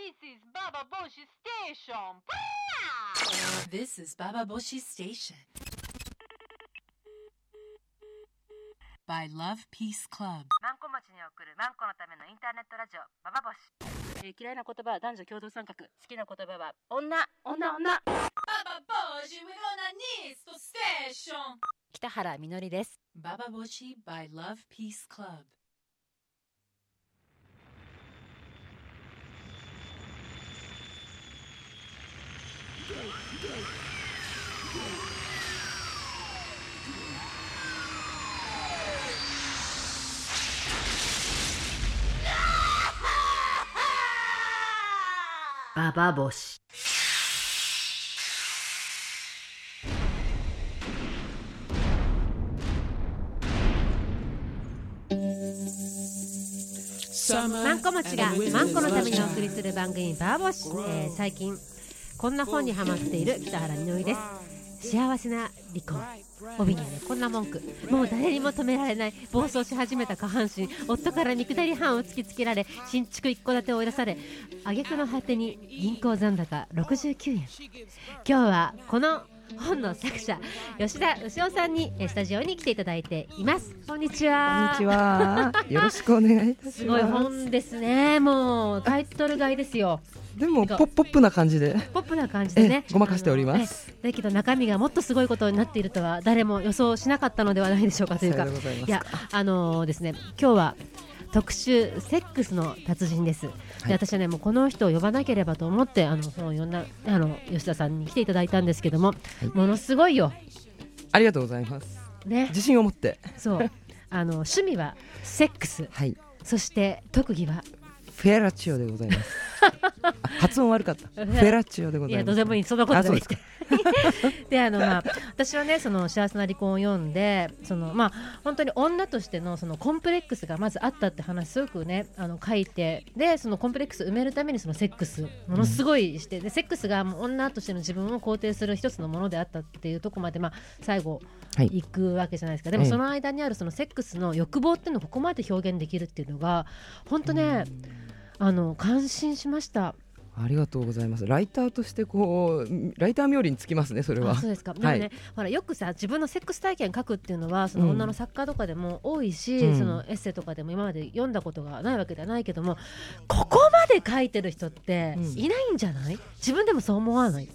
This is Baba Boshi Station. This is Baba Boshi Station. By Love Peace Club. マンコ町に送るマンコのためのインターネットラジオババボシ、嫌いな言葉は男女共同参画、好きな言葉は女。 Baba Boshi, we're gonna need to station. 北原みのりです。 Baba Boshi by Love Peace Club. Baba Boshi。マンコ町がマンコのためにお送りする番組バーボシ、最近こんな本にハマっている北原みのりです。幸せな離婚、帯にはねこんな文句、もう誰にも止められない暴走し始めた下半身、夫から肉体違反を突きつけられ新築一戸建てを追い出され、挙句の果てに銀行残高69円。今日はこの本の作者吉田牛尾さんにスタジオに来ていただいています。こんにちは。 こんにちは。よろしくお願いいたします。 すごい本ですね。もうタイトル買いですよ。 でもポップな感じでね、ごまかしております。 だけど中身がもっとすごいことになっているとは誰も予想しなかったのではないでしょうかというか、いやですね、今日は特集セックスの達人です。で、私はねもうこの人を呼ばなければと思って本を呼んだ吉田さんに来ていただいたんですけども、ものすごいよ。 ありがとうございます、ね、自信を持って。 そう趣味はセックス、はい、そして特技はフェラチオでございます発音悪かった。フェラチオでございます。いやどうでもいい、そんなことない。で私はねその幸せな離婚を読んで、本当に女としてのそのコンプレックスがまずあったって話すごくね書いて、でそのコンプレックス埋めるためにそのセックスものすごいして、でセックスがもう女としての自分を肯定する一つのものであったっていうところまで最後行くわけじゃないですか。でもその間にあるそのセックスの欲望っていうのをここまで表現できるっていうのが本当ね感心しました。 ありがとうございます。ライターとしてライター冥利につきますね、それは。 そうですか。でもね、ほらよくさ自分のセックス体験書くっていうのはその女の作家とかでも多いし、そのエッセイとかでも今まで読んだことがないわけではないけども、ここまで書いてる人っていないんじゃない？自分でもそう思わない？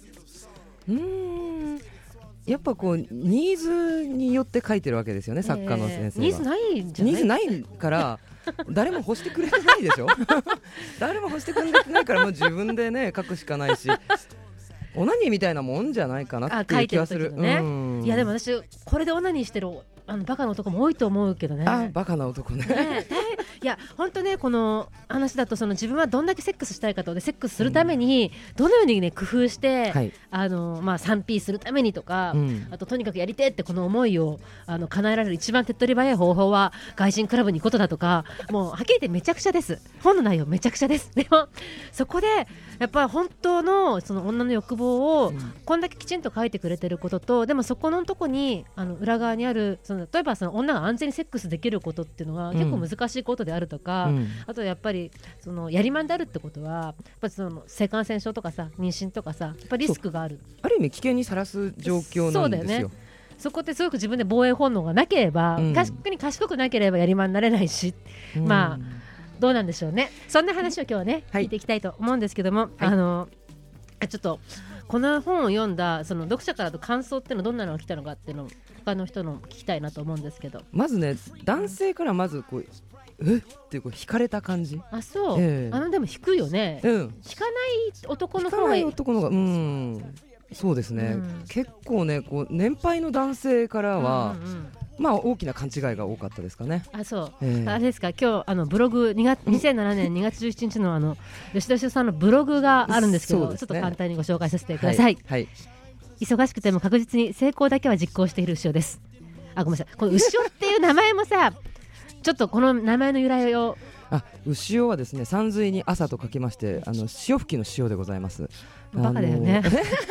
やっぱニーズによって書いてるわけですよね、作家の先生は。 ニーズないんじゃない？ ニーズないから誰も欲してくれてないでしょ誰も欲してくれてないからもう自分でね書くしかないし、オナニーみたいなもんじゃないかなっていう気がする。 いやでも私これでオナニーしてるバカな男も多いと思うけどね。 バカな男ね。 いや本当ね、この話だと自分はどんだけセックスしたいかと、でセックスするためにどのように、ね、工夫して、3P するためにとか、あととにかくやりてってこの思いを叶えられる一番手っ取り早い方法は外人クラブに行くことだとか、もうはっきり言ってめちゃくちゃです。本の内容めちゃくちゃです。でもそこでやっぱり本当のその女の欲望をこんだけきちんと書いてくれてることと、でもそこのとこに裏側にある例えば女が安全にセックスできることっていうのが結構難しいことであるとか、あとやっぱりやりまんであるってことはやっぱり性感染症とかさ、妊娠とかさ、やっぱりリスクがある、 ある意味危険にさらす状況なんですよ。そうだよね。 そこってすごく自分で防衛本能がなければ、賢くなければやりまんになれないし、どうなんでしょうね。そんな話を今日はね、聞いていきたいと思うんですけども、ちょっとこの本を読んだその読者からの感想っていうのはどんなのが来たのかっていうのを他の人の聞きたいなと思うんですけど、 まずね男性からまずっていう惹かれた感じ。 あ、そう、でも引くよね、引かない男の方が引かない男の方がそうですね、結構ね年配の男性からは、大きな勘違いが多かったですかね。 あ、そう、あれですか。今日ブログ2007年2月17日の吉田さんのブログがあるんですけど、ちょっと簡単にご紹介させてください。忙しくても確実に成功だけは実行している牛尾です。ごめんなさい、この牛尾っていう名前もさちょっとこの名前の由来を。 牛尾はですね、山水に朝と書きまして潮吹きの潮でございます。 バカだよね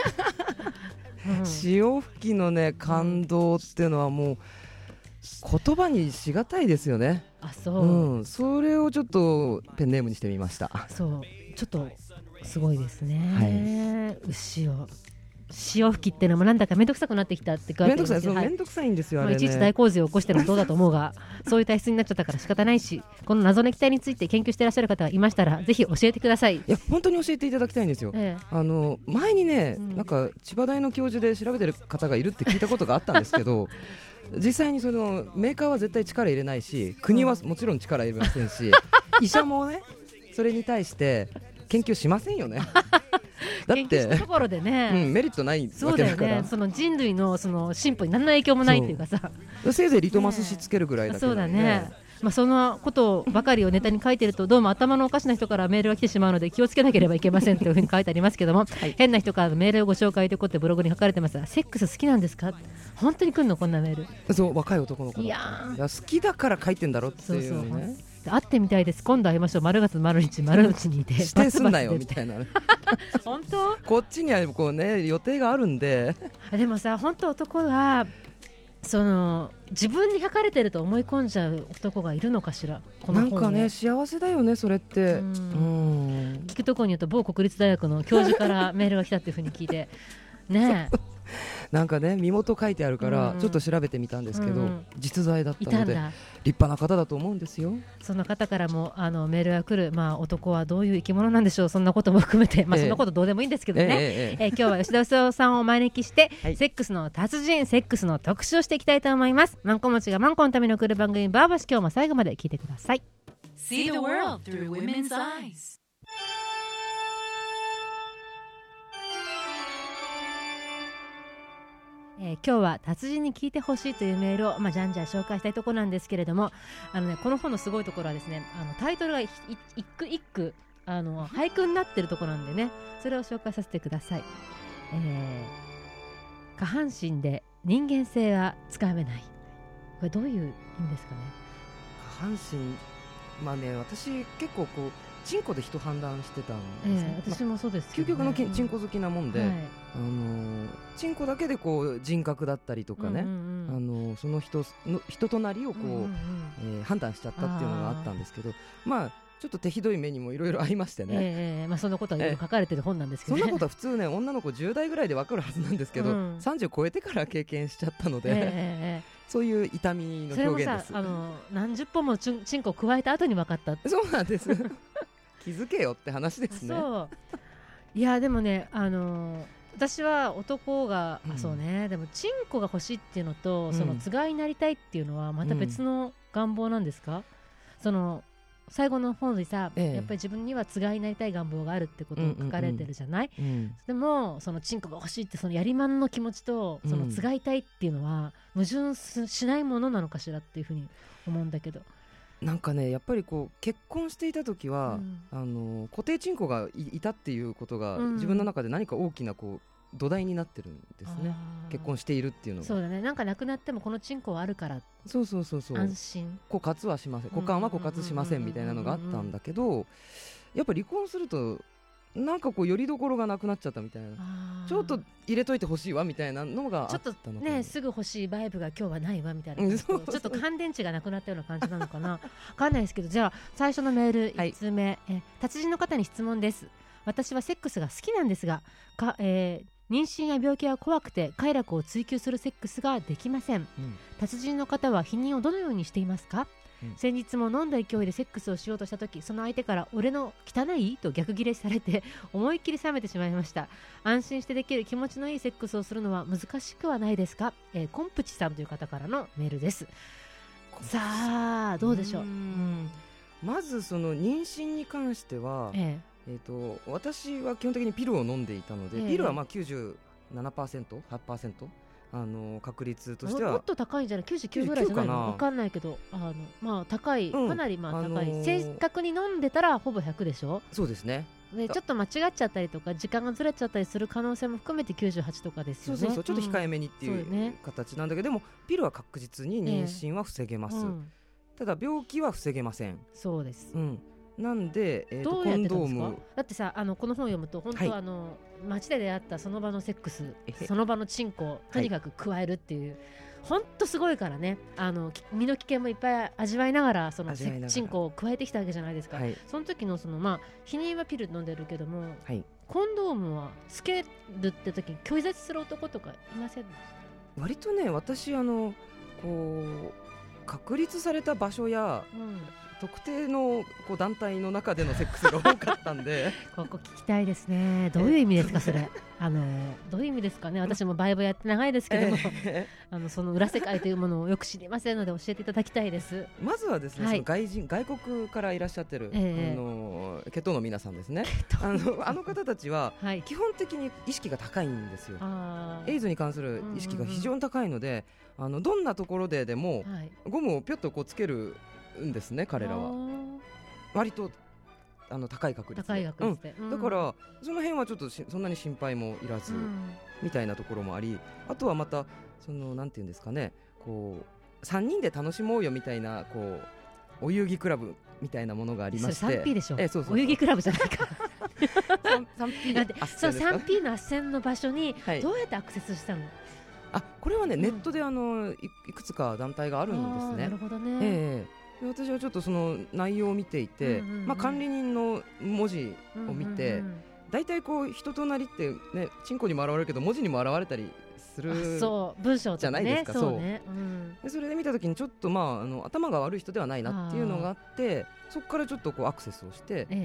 潮吹きのね感動っていうのはもう言葉にしがたいですよね。 そう、 それをちょっとペンネームにしてみました。 そう、ちょっとすごいですね、牛を潮吹きっていうのもなんだかめんどくさくなってきたって書いてあるんですけど、 めんどくさいんですよ、あれね。 いちいち大洪水を起こしてるのどうだと思うがそういう体質になっちゃったから仕方ないし、この謎の液体について研究していらっしゃる方がいましたらぜひ教えてください。いや本当に教えていただきたいんですよ、前にね、なんか千葉大の教授で調べてる方がいるって聞いたことがあったんですけど実際にそのメーカーは絶対力入れないし、国はもちろん力入れませんし、医者もねそれに対して研究しませんよねだって研究したところでね、 メリットないわけだから。そうだよね、 その人類のその進歩に何の影響もないっていうかさ、 せいぜいリトマス紙つけるぐらいだけど、 そうだね、そのことばかりをネタに書いてるとどうも頭のおかしな人からメールが来てしまうので気をつけなければいけませんというふうに書いてありますけども、変な人からのメールをご紹介ということでブログに書かれてますが、セックス好きなんですか、本当に来るのこんなメール。 そう、若い男の子、 いや好きだから書いてんだろっていうね。 そう会ってみたいです、今度会いましょう、丸月丸日丸日にいて指定すんなよみたいな本当こっちにはこう、ね、予定があるんででもさ、本当男はその自分に書かれてると思い込んじゃう男がいるのかしら、この本なんかね幸せだよねそれって。 聞くところによると某国立大学の教授からメールが来たっていうふうに聞いてねなんかね身元書いてあるからちょっと調べてみたんですけど、実在だったので立派な方だと思うんですよ。 その方からもメールが来る、男はどういう生き物なんでしょう、そんなことも含めて、そんなことどうでもいいんですけどね、今日は吉田修さんをお招きして、セックスの達人、セックスの特集をしていきたいと思います。マンコ持ちがマンコのために送る番組バーバシ、今日も最後まで聞いてください。 See the world through women's eyes. 今日は達人に聞いてほしいというメールを、じゃんじゃん紹介したいところなんですけれども、この本のすごいところはですね、タイトルが一句一句俳句になってるところなんでね、それを紹介させてください。下半身で人間性はつかめない、これどういう意味ですかね。 下半身、私結構こうチンコで人判断してたんですね。 私もそうです、 究極のチンコ好きなもんで、チンコだけでこう人格だったりとかね、その人となりをこう、判断しちゃったっていうのがあったんですけど、ちょっと手ひどい目にもいろいろありましてね、 そんなことはよく書かれてる本なんですけど、ね、 そんなことは普通ね女の子10代ぐらいで分かるはずなんですけど、30超えてから経験しちゃったので、そういう痛みの表現です。 それもさ何十本もチンコを加えた後に分かった。 そうなんです気づけよって話ですね。 いやでもね、私は男が、そうね、でもチンコが欲しいっていうのと、そのつがいになりたいっていうのはまた別の願望なんですか。その最後の本でさ、やっぱり自分にはつがいになりたい願望があるってことを書かれてるじゃない、でもそのチンコが欲しいってそのやりまんの気持ちとそのつがいたいっていうのは矛盾しないものなのかしらっていうふうに思うんだけど、 なんかねやっぱりこう結婚していた時は、固定チンコが いたっていうことが、自分の中で何か大きなこう土台になってるんですね。結婚しているっていうのが。 そうだね、なんかなくなってもこのチンコはあるから、 そう安心、 枯渇はしません、股間は枯渇しませんみたいなのがあったんだけど、やっぱ離婚するとなんかこうよりどころがなくなっちゃったみたいな、ちょっと入れといてほしいわみたいなのがあったのかな。ちょっとねすぐ欲しいバイブが今日はないわみたいなちょっと乾電池がなくなったような感じなのかなわかんないですけど、じゃあ最初のメール1通目、達人の方に質問です。私はセックスが好きなんですが妊娠や病気は怖くて快楽を追求するセックスができません、達人の方は避妊をどのようにしていますか。先日も飲んだ勢いでセックスをしようとした時、その相手から俺の汚いと逆ギレされて思いっきり冷めてしまいました。安心してできる気持ちのいいセックスをするのは難しくはないですか。コンプチさんという方からのメールです。さあどうでしょう。 まずその妊娠に関しては、私は基本的にピルを飲んでいたので、ピルは97%、8%確率としてはもっと高いんじゃない、99ぐらいじゃないの、分かんないけど高い、かなり高い、正確に飲んでたらほぼ100でしょ。 そうですね。 でちょっと間違っちゃったりとか時間がずれちゃったりする可能性も含めて98とかですよね。 そうちょっと控えめにっていう形なんだけど、でもピルは確実に妊娠は防げます、ただ病気は防げません。 そうです、 なんで、 どうやってたんですか。だってさこの本を読むと本当、街で出会ったその場のセックス、その場のチンコをとにかく加えるっていう、 本当すごいからね、身の危険もいっぱい味わいながらそのチンコを加えてきたわけじゃないですか、はい、その時の避妊はピル飲んでるけども、はい、コンドームはつけるって時に拒絶する男とかいませんでした？ 割とね、私こう確立された場所や、特定の団体の中でのセックスが多かったんでここ聞きたいですね。どういう意味ですかそれどういう意味ですかね。私もバイブやって長いですけどもその裏世界というものをよく知りませんので教えていただきたいです。 まずはですね、はい、外国からいらっしゃってる、血統の皆さんですね。あの方たちは基本的に意識が高いんですよ、はい、エイズに関する意識が非常に高いので、どんなところでも、はい、ゴムをピョッとつけるんですね、彼らは。割と高い確率で、だからその辺はちょっとそんなに心配もいらず、みたいなところもあり、あとはまたなんていうんですかね、3人で楽しもうよみたいなお遊戯クラブみたいなものがありまして、 それ 3P でしょ、お遊戯クラブじゃないか 3P の斡旋の場所にどうやってアクセスしたの？ これはね、ネットでいくつか団体があるんですね。 なるほどね、 私はちょっとその内容を見ていて、管理人の文字を見て、だいたい人となりってね、チンコにも現れるけど文字にも現れたりする文章じゃないですか。それで見た時にちょっと頭が悪い人ではないなっていうのがあって、そこからちょっとアクセスをして、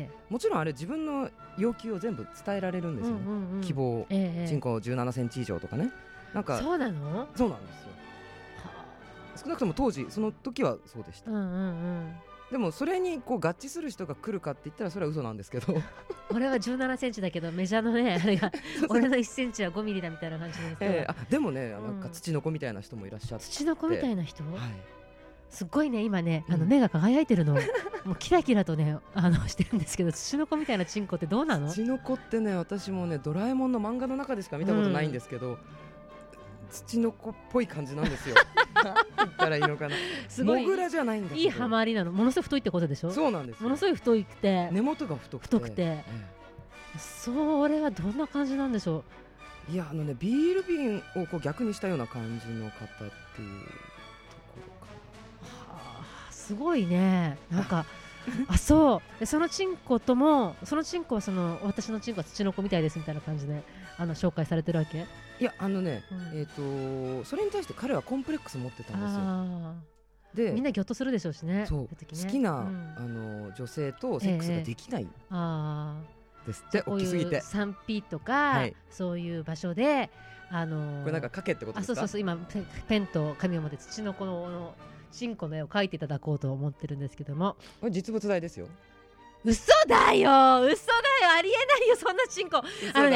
もちろんあれ自分の要求を全部伝えられるんですよね、希望、チンコ17センチ以上とかね、なんかそうなの？ そうなんですよ。少なくとも当時その時はそうでした、でもそれに合致する人が来るかって言ったらそれは嘘なんですけど俺は17センチだけどメジャーのねあれが俺の1センチは5ミリだみたいな感じですけど、 でもね、なんか土の子みたいな人もいらっしゃって。 土の子みたいな人、すごいね、今ね目が輝いてるのもうキラキラとねしてるんですけど、土の子みたいなチンコってどうなの？ 土の子ってね、私もねドラえもんの漫画の中でしか見たことないんですけど、土の子っぽい感じなんですよ言ったらいいのかな、モグラじゃないんだけどいいハマりなの。ものすごい太いってことでしょ？ そうなんですよ。 ものすごい太くて根元が太くて、 それはどんな感じなんでしょう？いやビール瓶を逆にしたような感じの方っていうところかな。すごいね、なんかそうそのチンコとも、そのチンコは私のチンコは土の子みたいですみたいな感じで紹介されてるわけ？ いやそれに対して彼はコンプレックス持ってたんですよ。でみんなギョッとするでしょうしね。 好きな、女性とセックスができないですって、大きすぎて。 3P とか、そういう場所でこれなんか書けってことですか？ そう今ペンと紙を持って土の子のチンコの絵を描いていただこうと思ってるんですけども、 これ実物大ですよ。 嘘だよありえないよ、そんなチンコ。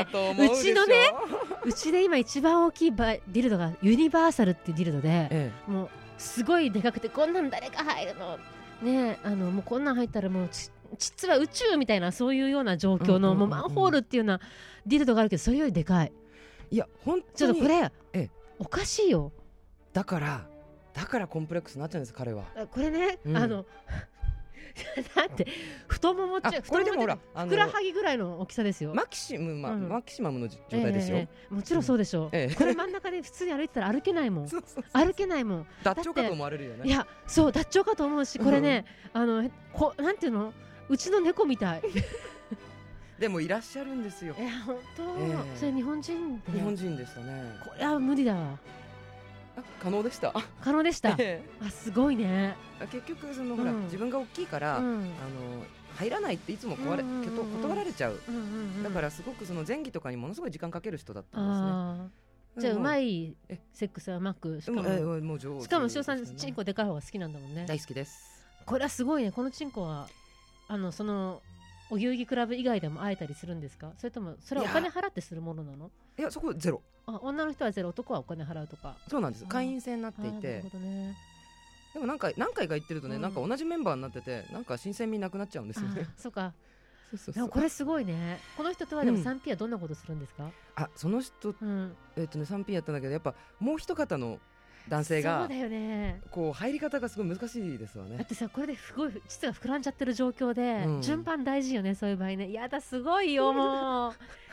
うちで今一番大きいディルドがユニバーサルっていうディルドで、もうすごいでかくて、こんなん誰が入るのね、もうこんなん入ったらもう実は宇宙みたいな、そういうような状況の、もうマンホールっていうようなディルドがあるけど、それよりでかい。 いや本当にちょっとこれ、おかしいよ。 だからコンプレックスになっちゃうんです、彼は。 これね、だって太ももこれでもほらふくらはぎぐらいの大きさですよ。 マキシマムの状態ですよ。 もちろんそうでしょう。これ真ん中で普通に歩いてたら歩けないもん。歩けないもん。 脱腸かと思われるよね。 いやそう、脱腸かと思うし、これねなんていうの、うちの猫みたいでもいらっしゃるんですよ。 本当、それ日本人でしたね。 これは無理だわ。 可能でした。 すごいね。 結局ほら自分が大きいから入らないっていつも断られちゃう。だからすごく前戯とかにものすごい時間かける人だったんですね。 じゃあうまいセックスはうまく、しかも塩さんチンコでかい方が好きなんだもんね。 大好きです。 これはすごいね。このチンコはそのお遊戯クラブ以外でも会えたりするんですか？それともそれはお金払ってするものなの？ いやそこゼロ。 女の人はゼロ、男はお金払うとか。 そうなんです。会員制になっていて。でも何回か行ってるとね、なんか同じメンバーになってて、なんか新鮮味なくなっちゃうんですよね。 そうか。でもこれすごいね。この人とはでも 3P はどんなことするんですか？ その人3P やったんだけど、やっぱもう一方の男性がそうだよね。 入り方がすごい難しいですわね。 だってさ、これですごい膣が膨らんじゃってる状況で、順番大事よね、そういう場合ね。やだ、すごいよもう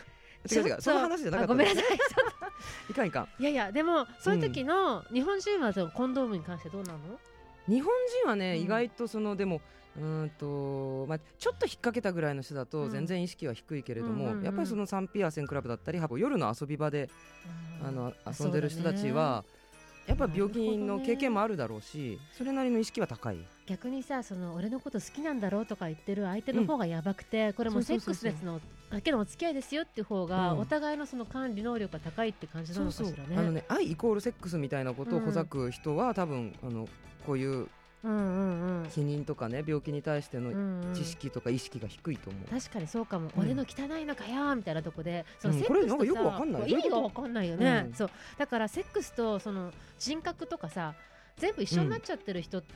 違うその話じゃなかった。 ごめんなさいいかんいかん。 いやいやでもそういう時の日本人はコンドームに関してどうなの？ 日本人はね、意外とでもちょっと引っ掛けたぐらいの人だと全然意識は低いけれども、やっぱりサンピアーセンクラブだったり夜の遊び場で遊んでる人たちはやっぱ病気の経験もあるだろうし、それなりの意識は高い。 逆にさ、俺のこと好きなんだろうとか言ってる相手の方がやばくて、これもセックスレスのだけのお付き合いですよっていう方が、お互いの管理能力が高いって感じなのかしらね。 愛イコールセックスみたいなことをほざく人は、多分こういう避妊とかね、病気に対しての知識とか意識が低いと思う。 確かにそうかも。俺の汚いのかよみたいなとこで、セックスとさ、 これなんかよくわかんない、 意味がわかんないよね。そうだからセックスと人格とかさ、全部一緒になっちゃってる人って、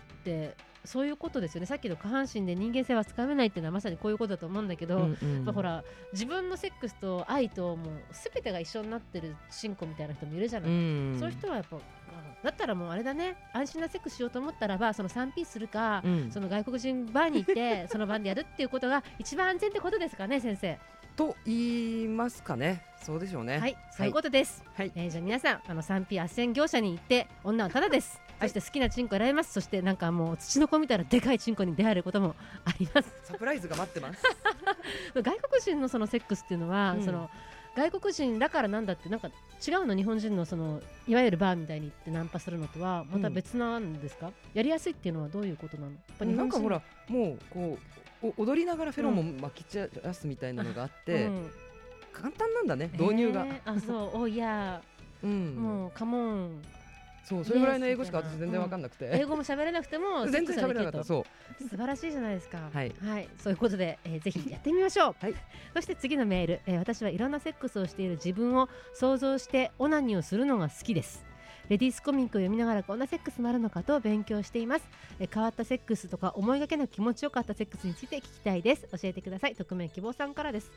そういうことですよね。さっきの下半身で人間性はつかめないっていうのはまさにこういうことだと思うんだけど、ほら自分のセックスと愛ともう全てが一緒になってるチンコみたいな人もいるじゃない。そういう人はやっぱだったらもうあれだね、安心なセックスしようと思ったらば3P するか、外国人バーに行ってその場でやるっていうことが一番安全ってことですかね、先生。 と言いますかね。そうでしょうね。 はい、そういうことです。じゃあ皆さん3P 斡旋業者に行って女はただです。そして好きなチンコ選びます。そしてなんかもう土の子見たらでかいチンコに出会えることもあります。 サプライズが待ってます外国人のセックスっていうのは、外国人だからなんだってなんか違うの。日本人のいわゆるバーみたいに行ってナンパするのとはまた別なんですか？やりやすいっていうのはどういうことなの？ なんかほらもうこう踊りながらフェロモンまき散らすみたいなのがあって、簡単なんだね、導入が。 おいや、もうカモン。 それぐらいの英語しか私全然分かんなくて、 英語も喋れなくても全然喋れなかった。素晴らしいじゃないですか。 はい、 そういうことで、ぜひやってみましょう。そして次のメール、私はいろんなセックスをしている自分を想像してオナニーをするのが好きです。レディースコミックを読みながらこんなセックスもあるのかと勉強しています。変わったセックスとか思いがけなく気持ちよかったセックスについて聞きたいです。教えてください。匿名希望さんからです。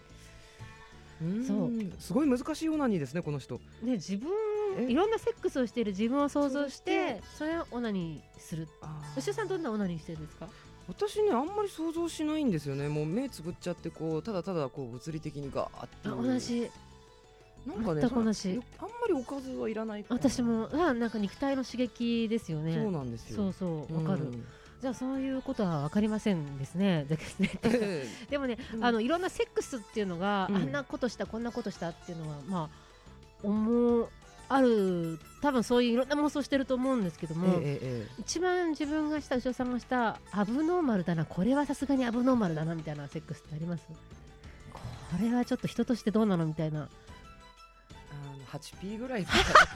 すごい難しいオナニーですね、この人。 自分いろんなセックスをしている自分を想像してそれをオナニーする。吉田さんどんなオナニーしてるんですか？ 私ね、あんまり想像しないんですよね。もう目つぶっちゃってただただ物理的にガーッと。 同じ。 なんかね、 全く同じ。 あんまりおかずはいらない。 私もなんか肉体の刺激ですよね。 そうなんですよ。 そうわかる。じゃあそういうことは分かりませんですね。でもね、いろんなセックスっていうのが、あんなことしたこんなことしたっていうのは多分そういういろんな妄想してると思うんですけども、一番自分がした牛尾さんがしたアブノーマルだな、これはさすがにアブノーマルだなみたいなセックスってあります？これはちょっと人としてどうなのみたいな。 8P ぐらい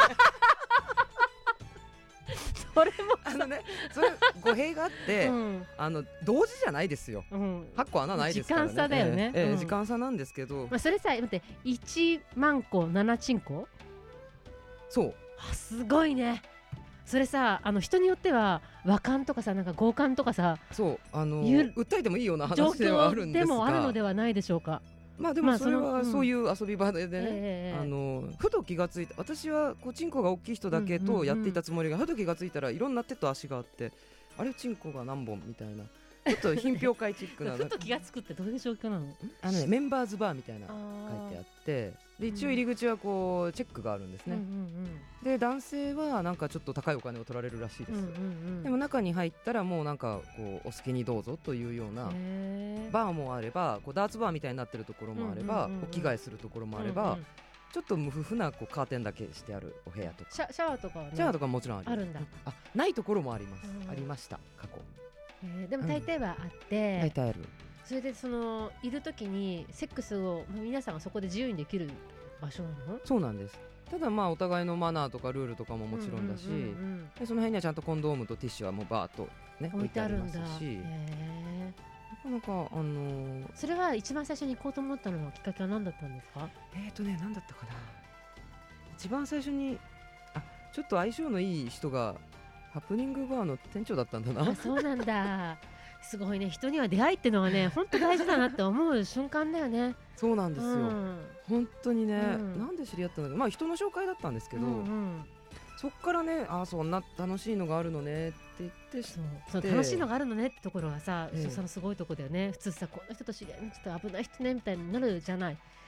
それもそれ語弊があって同時じゃないですよ。8個穴ないですからね。 時間差だよね。 時間差なんですけど、 それさ待って1万個7チンコ。 そうすごいね。それさ人によっては和感とかさ、なんか強感とかさ、 訴えてもいいような話ではあるんですが、 でもあるのではないでしょうか。 でもそれはそういう遊び場でね、ふと気がついた。私はチンコが大きい人だけとやっていたつもりが、ふと気がついたらいろんな手と足があって、あれチンコが何本みたいな、ちょっと品評会チックなふと気がつくってどういう状況なの？ メンバーズバーみたいな書いてあって、で一応入り口はチェックがあるんですね。で男性はなんかちょっと高いお金を取られるらしいです。でも中に入ったらもうなんかお好きにどうぞというようなバーもあれば、ダーツバーみたいになってるところもあれば、お着替えするところもあれば、ちょっと無夫なカーテンだけしてあるお部屋とか、 シャワーとかはね、 シャワーとかもちろんあるんだ。 ないところもあります。ありました過去。 でも大抵はあって、 大体ある。 それでいる時にセックスを皆さんがそこで自由にできる場所なの？そうなんです。 ただお互いのマナーとかルールとかももちろんだし、でその辺にはちゃんとコンドームとティッシュはもうバーッとね置いてありますし、なかなかそれは一番最初に行こうと思ったのはきっかけは何だったんですか？ 何だったかな。一番最初にちょっと相性のいい人がハプニングバーの店長だったんだな。 そうなんだ。すごいね。人には出会いってのはね、本当大事だなって思う瞬間だよね。 そうなんですよ。本当にね、なんで知り合ったのか、人の紹介だったんですけど、そっからね、そんな楽しいのがあるのねって言ってそう楽しいのがあるのねってところがさ、牛尾さんのすごいとこだよね。普通さ、この人と知り合いちょっと危ない人ねみたいになるじゃない。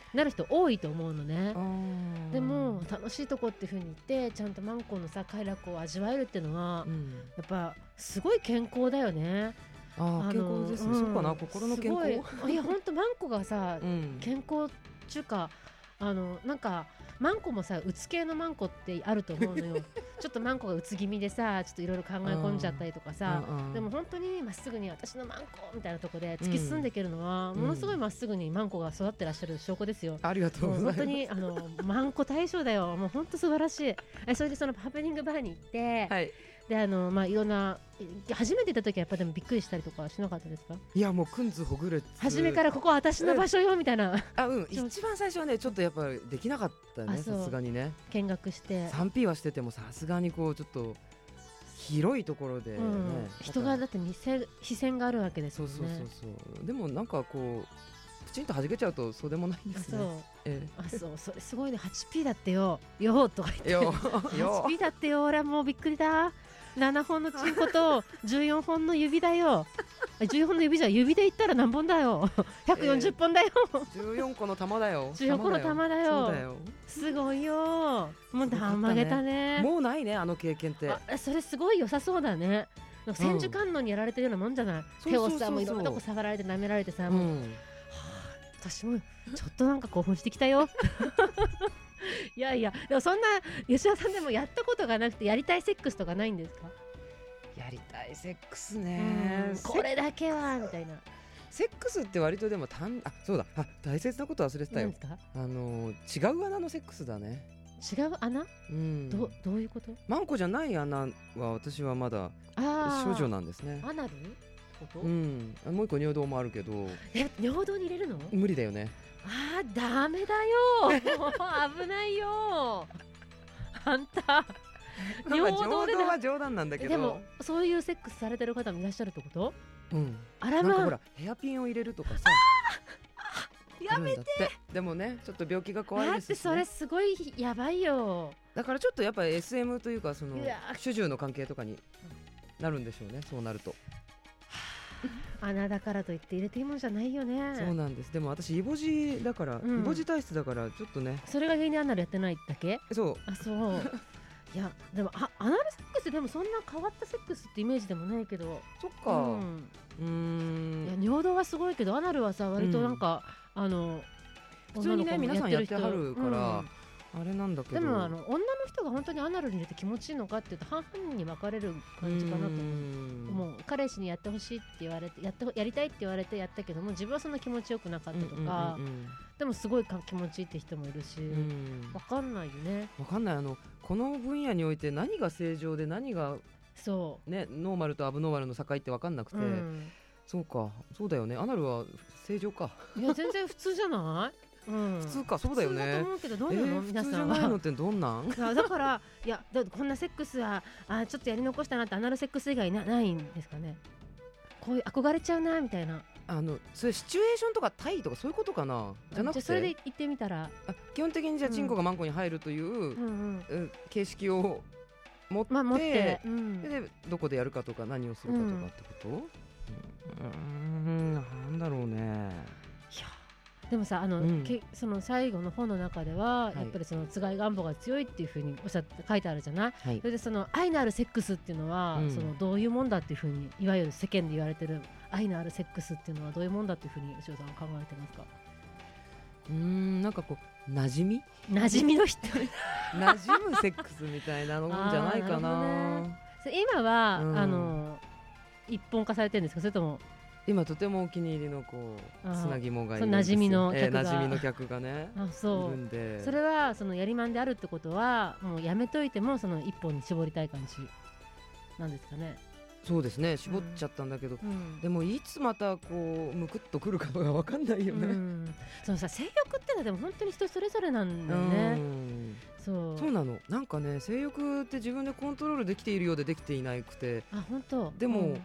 なる人多いと思うのね。でも楽しいとこっていう風に言ってちゃんとマンコのさ快楽を味わえるっていうのは、やっぱすごい健康だよね。 健康ですね、そうかな、心の健康。 いや本当マンコがさ、健康っていうかなんかマンコもさうつ系のマンコってあると思うのよちょっとマンコがうつ気味でさちょっといろいろ考え込んじゃったりとかさ、でも本当にまっすぐに私のマンコみたいなところで突き進んでいけるのは、ものすごいまっすぐにマンコが育ってらっしゃる証拠ですよ。 ありがとうございます。 本当にマンコ大将だよ。もう本当素晴らしい。それでそのハプニングバーに行って、はい、でいろんな初めて行った時はやっぱでもびっくりしたりとかしなかったですか？ いやもうくんずほぐれ初めからここは私の場所よみたいな。 一番最初はねちょっとやっぱりできなかったね、さすがにね。 見学して 3P はしててもさすがにこうちょっと広いところでね、 人がだって視線があるわけですよね。 そうでもなんかこうプチンと弾けちゃうとそうでもないんですね。 それすごいね。 8P だってよとか言って8P だってよ。俺はもうびっくりだ。7本のチンコと14本の指だよ14本の指じゃ指で言ったら何本だよ140本だよ、 14個の玉だよ 14個の玉だよ。すごいよ。もうたまげたね。 もうないねあの経験って。 それすごい良さそうだね。千手観音にやられてるようなもんじゃない。手をさもういろんなとこ触られて舐められてさ、私もちょっとなんか興奮してきたよいやでもそんな吉田さんでもやったことがなくてやりたいセックスとかないんですか？ やりたいセックスね、 これだけはみたいな。 セックスって割とでもそうだ、大切なこと忘れてたよ。違う穴のセックスだね。 違う穴？どういうこと？ マンコじゃない穴は私はまだ少女なんですね。 アナル？ もう一個尿道もあるけど。 尿道に入れるの？ 無理だよね。 ダメだよもう危ないよあんた尿道は冗談なんだけど。 でもそういうセックスされてる方もいらっしゃるってこと？ あらま。なんかほらヘアピンを入れるとかさやめて。 でもねちょっと病気が怖いですしね。 それすごいやばいよ。 だからちょっとやっぱり SM というかその主従の関係とかになるんでしょうね、そうなると。 穴だからといって入れていいもんじゃないよね。 そうなんです。でも私イボ痔だから、イボ痔体質だからちょっとね。 それが原因でアナルやってないだけ？そういやでもアナルセックスでもそんな変わったセックスってイメージでもないけど。 そっか。 いや尿道はすごいけどアナルはさ割となんか、 普通にね皆さんやってはるから、あれなんだけど。 でも女の人が本当にアナルに入れて気持ちいいのかっていうと半々に分かれる感じかなと思う。彼氏にやってほしいって言われてやりたいって言われてやったけども自分はそんな気持ちよくなかったとか、でもすごい気持ちいいって人もいるし、分かんないよね。 分かんない。この分野において何が正常で何がノーマルとアブノーマルの境って分かんなくて、そうかそうだよね。アナルは正常か。 いや全然普通じゃない？ 普通か。そうだよね。 普通だと思うけどどうなの、皆さんは。 普通じゃないのってどんなん？ だからこんなセックスはちょっとやり残したなってアナルセックス以外ないんですかね。こういう憧れちゃうなみたいな。 それシチュエーションとかタイとかそういうことかな。じゃなくてそれで言ってみたら基本的にじゃあチンコがマンコに入るという形式を持って、でどこでやるかとか何をするかとかってこと？なんだろうね。 でもさその最後の本の中では、やっぱりそのつがい願望が強いっていうふうに書いてあるじゃない、それでその愛のあるセックスっていうのは、そのどういうもんだっていうふうにいわゆる世間で言われてる愛のあるセックスっていうのはどういうもんだっていうふうに吉尾さんは考えてますか？ なんかこう馴染みの人馴染むセックスみたいなのじゃないかな。 今は、一本化されてるんですか？それとも今とてもお気に入りのつなぎもがいるんですよ。馴染みの客がねいるんで。 それはそのやりまんであるってことはもうやめといてもその一本に絞りたい感じなんですかね。 そうですね、絞っちゃったんだけど、でもいつまたむくっとくるかが分かんないよね。 そのさ性欲ってのはでも本当に人それぞれなんだよね。 そうなの。なんかね性欲って自分でコントロールできているようでできていなくて。 本当。 でも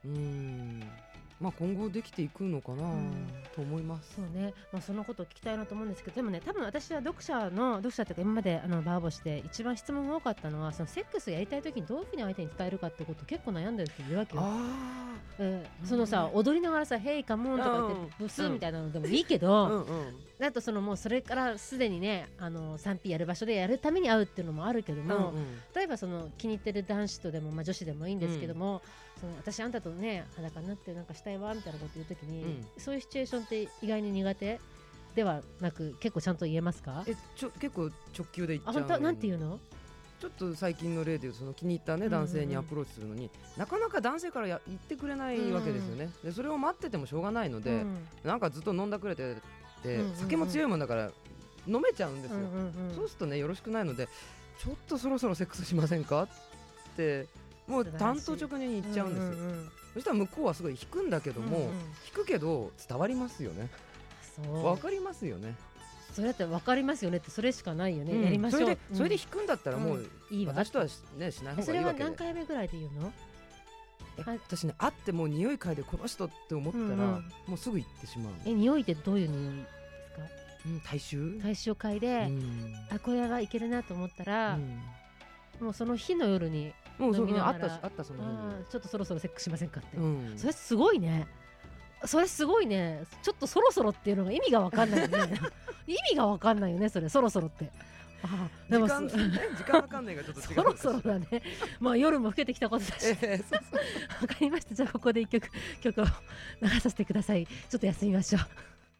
今後できていくのかなと思います。 そうね、そのことを聞きたいなと思うんですけど、でもね多分私は読者というか今までバーボして一番質問が多かったのはそのセックスやりたい時にどういうふうに相手に伝えるかってことを結構悩んでる人いるわけよ。 そのさ踊りながらさヘイカモンとかってブスみたいなのでもいいけど、だとそのもうそれからすでにね3P やる場所でやるために会うっていうのもあるけども、例えばその気に入ってる男子とでも、まあ、女子でもいいんですけども、その私あんたとね裸になってなんかしたいわみたいなこと言うときに、そういうシチュエーションって意外に苦手ではなく結構ちゃんと言えますか？ 結構直球で言っちゃう。 本当なんて言うの？ ちょっと最近の例でその気に入った、ね、男性にアプローチするのに、なかなか男性から言ってくれないわけですよね。でそれを待っててもしょうがないので、なんかずっと飲んだくれてて、酒も強いもんだから飲めちゃうんですよ。そうするとねよろしくないので、ちょっとそろそろセックスしませんかってもう単刀直入に言っちゃうんですよ。そしたら向こうはすごい引くんだけども、引くけど伝わりますよね。わかりますよね。 それだって分かりますよねってそれしかないよね、やりましょう。 それで引くんだったらもう、私とは、ね、しない方がいいわけで。 それは何回目ぐらいで言うの？ 私ね会ってもう匂い嗅いでこの人って思ったら、もうすぐ行ってしまう。 匂いってどういう匂いですか？体臭を嗅いで、これはいけるなと思ったら、もうその日の夜に飲みながらあったその日にちょっとそろそろセックスしませんかって、それすごいね。それすごいね。ちょっとそろそろっていうのが意味が分かんないよね意味が分かんないよねそれ、そろそろって。 でも時間の観念がちょっと違う。 そろそろだね。まあ夜も更けてきたことだし、分かりました。じゃあここで一曲を流させてください。ちょっと休みましょう。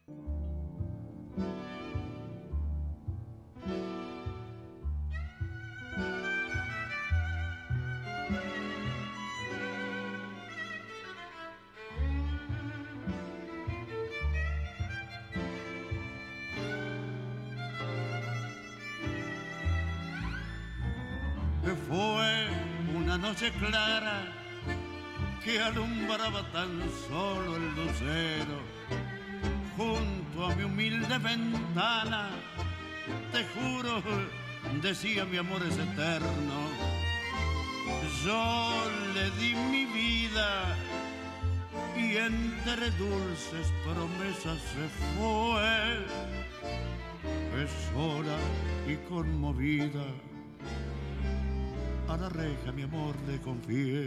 Fue una noche clara que alumbraba tan solo el lucero junto a mi humilde ventana. Te juro, decía, mi amor es eterno. Yo le di mi vida y entre dulces promesas se fue. Es sola y conmovida a la reja, mi amor, le confié.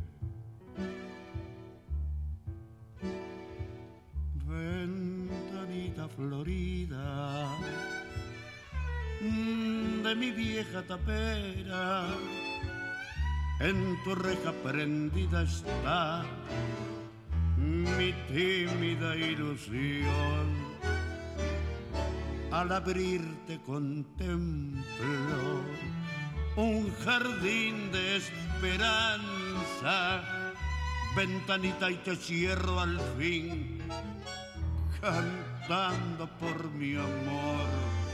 Ventanita florida de mi vieja tapera, en tu reja prendida está mi tímida ilusión. Al abrirte contemplo un jardín de esperanza, ventanita, y te cierro al fin, cantando por mi amor.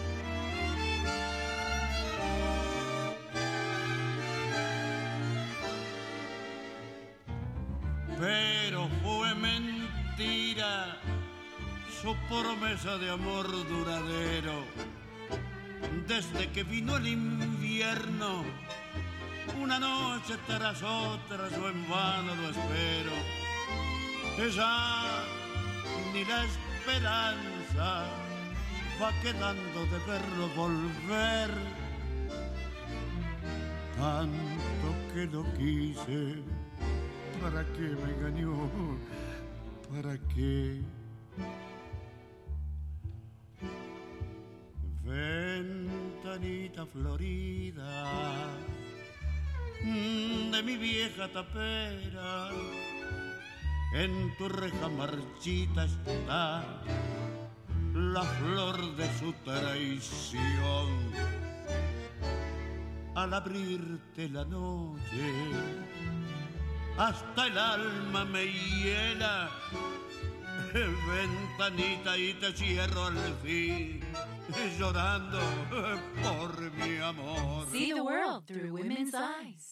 Pero fue mentira su promesa de amor duradero. Desde que vino el invierno, una noche tras otra, yo en vano lo espero. Ella ni la esperanza va quedando de verlo volver. Tanto que lo quise, ¿para qué me engañó? ¿Para qué? Ventanita florida de mi vieja tapera, en tu reja marchita está la flor de su traición. Al abrirte la noche, hasta el alma me hiela. Ventanita, y te cierro al fin, llorando por mi amor. See the world through women's eyes.